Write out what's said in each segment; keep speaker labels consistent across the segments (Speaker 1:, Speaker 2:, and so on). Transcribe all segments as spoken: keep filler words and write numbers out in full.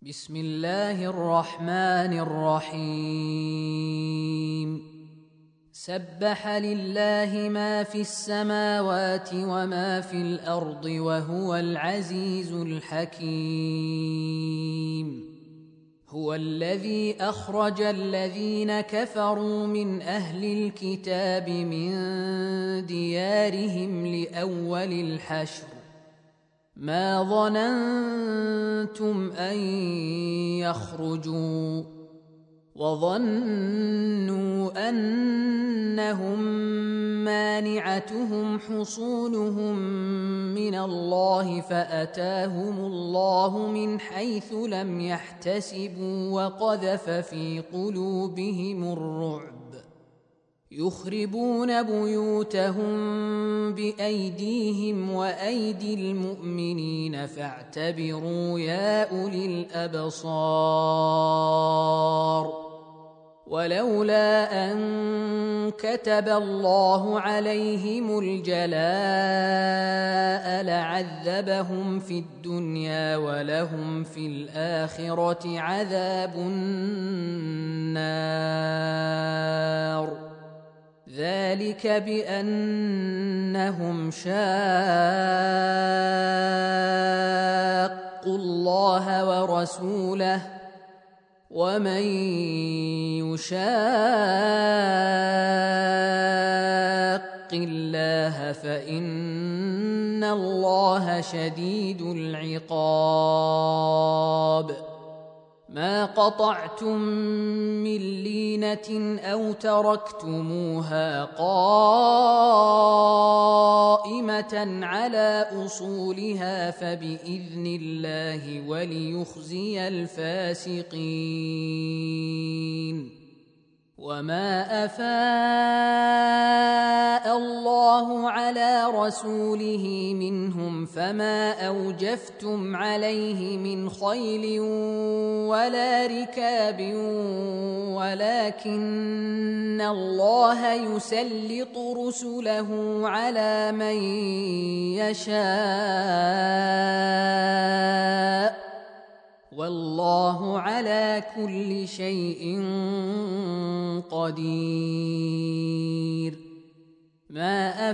Speaker 1: بسم الله الرحمن الرحيم سبح لله ما في السماوات وما في الأرض وهو العزيز الحكيم هو الذي أخرج الذين كفروا من أهل الكتاب من ديارهم لأول الحشر ما ظننتم أن يخرجوا وظنوا أنهم مانعتهم حصونهم من الله فأتاهم الله من حيث لم يحتسبوا وقذف في قلوبهم الرعب يخربون بيوتهم بأيديهم وأيدي المؤمنين فاعتبروا يا أولي الأبصار ولولا أن كتب الله عليهم الجلاء لعذبهم في الدنيا ولهم في الآخرة عذاب النار ذلك بأنهم شاقوا الله ورسوله ومن يشاق الله فإن الله شديد العقاب ما قطعتم من لينة أو تركتموها قائمة على أصولها فبإذن الله وليخزي الفاسقين وما أفاء الله على رسوله منهم فما أوجفتم عليه من خيل ولا ركاب ولكن الله يسلط رسله على من يشاء والله على كل شيء قدير ما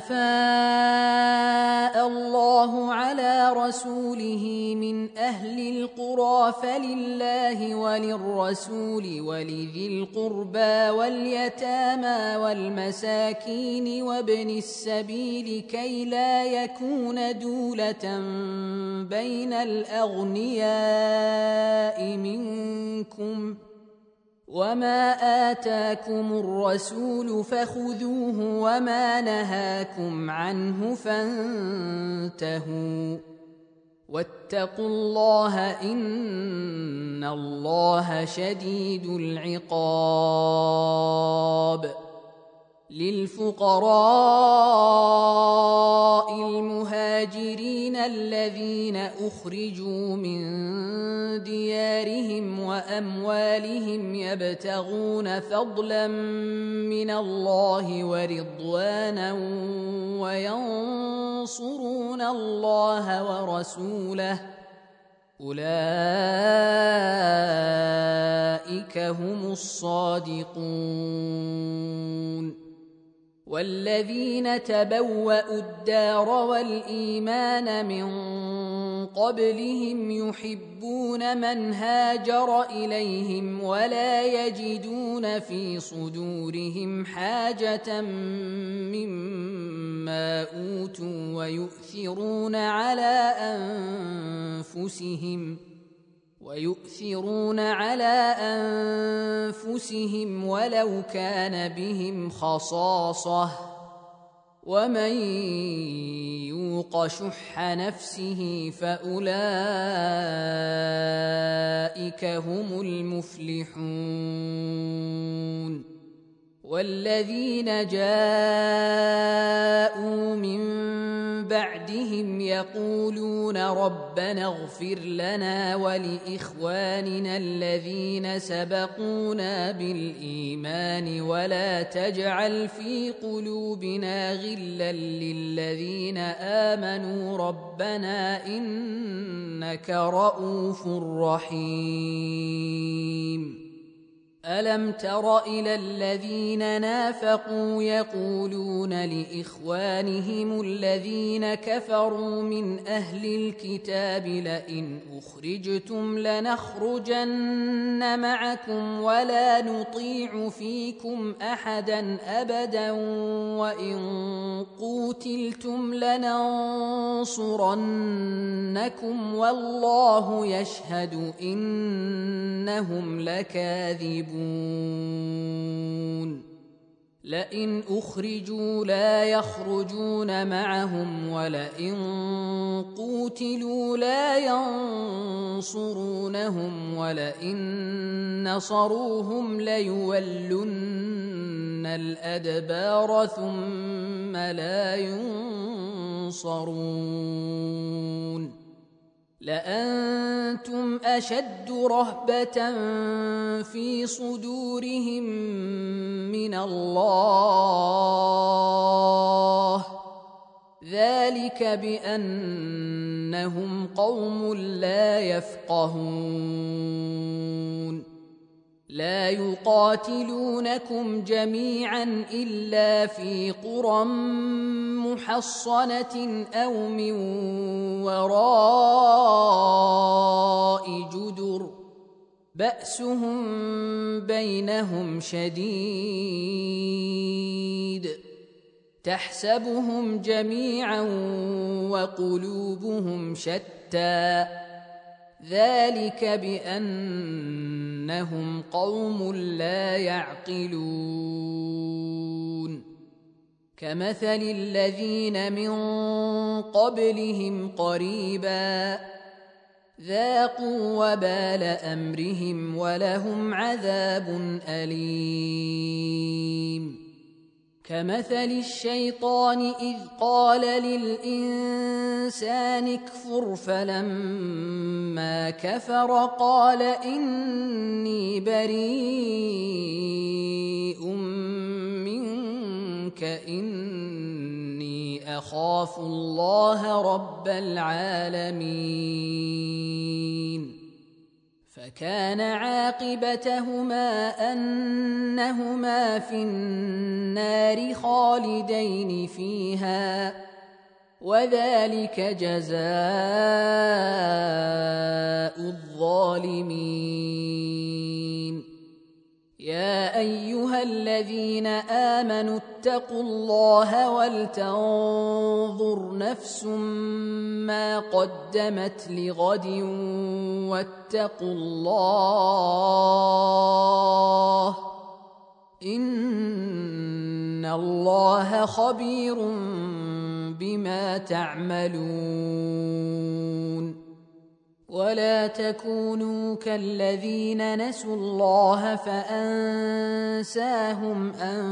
Speaker 1: أفاء الله على رسوله من أهل القرى فلله وللرسول ولذي القربى واليتامى والمساكين وابن السبيل كي لا يكون دولة بين الأغنياء منكم وما آتاكم الرسول فخذوه وما نهاكم عنه فانتهوا واتقوا الله إن الله شديد العقاب للفقراء المهاجرين الذين أخرجوا من ديارهم وأموالهم يبتغون فضلا من الله ورضوانا وينصرون الله ورسوله أولئك هم الصادقون والذين تبوأوا الدار والإيمان من قبلهم يحبون من هاجر إليهم ولا يجدون في صدورهم حاجة مما أوتوا ويؤثرون على أنفسهم ويؤثرون على أنفسهم ولو كان بهم خصاصة ومن يوق شح نفسه فأولئك هم المفلحون والذين جاءوا من بعدهم يقولون ربنا اغفر لنا ولإخواننا الذين سبقونا بالإيمان ولا تجعل في قلوبنا غلا للذين آمنوا ربنا إنك رؤوف رحيم. ألم تر إلى الذين نافقوا يقولون لإخوانهم الذين كفروا من أهل الكتاب لئن أخرجتم لنخرجن معكم ولا نطيع فيكم أحدا أبدا وإن قوتلتم لننصرنكم والله يشهد إنهم لكاذبون. لئن أخرجوا لا يخرجون معهم ولئن قوتلوا لا ينصرونهم ولئن نصروهم ليولن الأدبار ثم لا ينصرون. لأنتم أشد رهبة في صدورهم من الله ذلك بأنهم قوم لا يفقهون. لا يقاتلونكم جميعا إلا في قرى محصنة أو من وراء جدر بأسهم بينهم شديد تحسبهم جميعا وقلوبهم شتى ذلك بأنهم قوم لا يعقلون. كمثل الذين من قبلهم قريبا ذاقوا وبال أمرهم ولهم عذاب أليم. كمثل الشيطان إذ قال للإنسان اكفر فلما كفر قال إني بريء منك إني أخاف الله رب العالمين. فكان عاقبتهما أنهما في النار خالدين فيها وذلك جزاء الظالمين. يا أيها الذين آمنوا اتقوا الله ولتنظر نفس ما قدمت لغد واتقوا الله إن الله خبير بما تعملون. ولا تكونوا كالذين نسوا الله فأنساهم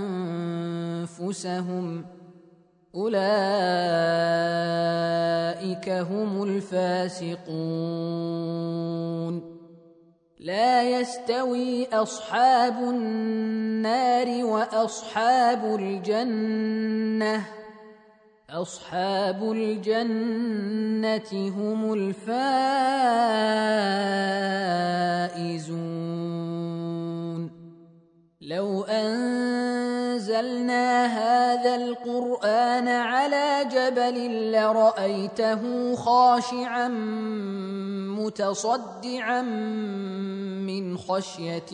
Speaker 1: أنفسهم أولئك هم الفاسقون. لا يستوي أصحاب النار وأصحاب الجنة أصحاب الجنة هم الفائزون. لو أنزلنا هذا القرآن على جبل لرأيته خاشعا متصدعا من خشية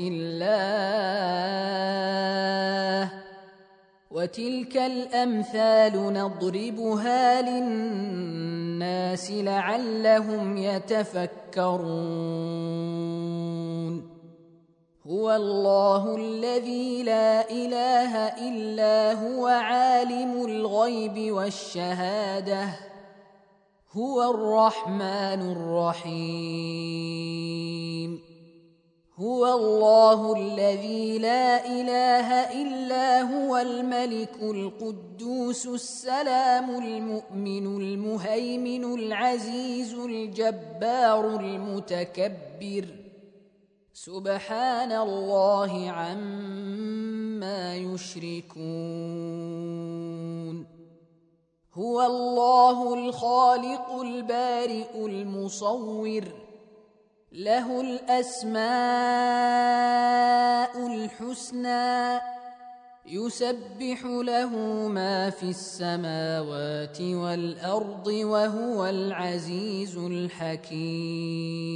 Speaker 1: الله وتلك الأمثال نضربها للناس لعلهم يتفكرون. هو الله الذي لا إله إلا هو عالم الغيب والشهادة هو الرحمن الرحيم. هو هو الله الذي لا إله إلا هو الملك القدوس السلام المؤمن المهيمن العزيز الجبار المتكبر سبحان الله عما يشركون هو الله الخالق البارئ المصور له الأسماء الحسنى يسبح له ما في السماوات والأرض وهو العزيز الحكيم